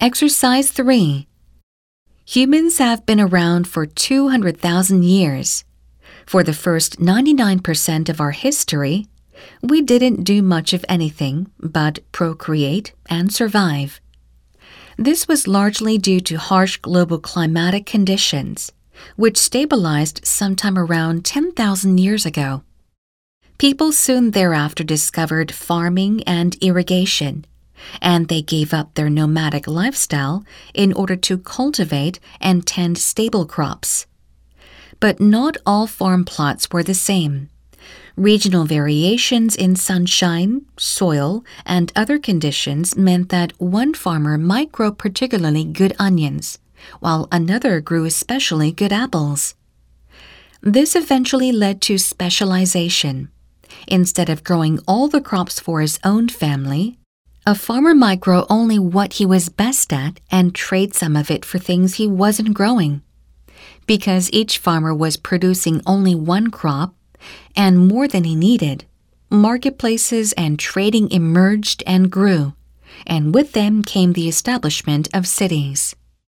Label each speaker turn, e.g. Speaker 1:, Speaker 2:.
Speaker 1: Exercise 3. Humans have been around for 200,000 years. For the first 99% of our history, we didn't do much of anything but procreate and survive. This was largely due to harsh global climatic conditions, which stabilized sometime around 10,000 years ago. People soon thereafter discovered farming and irrigation, and they gave up their nomadic lifestyle in order to cultivate and tend stable crops. But not all farm plots were the same. Regional variations in sunshine, soil, and other conditions meant that one farmer might grow particularly good onions, while another grew especially good apples. This eventually led to specialization. Instead of growing all the crops for his own family, a farmer might grow only what he was best at and trade some of it for things he wasn't growing. Because each farmer was producing only one crop, and more than he needed, marketplaces and trading emerged and grew, and with them came the establishment of cities.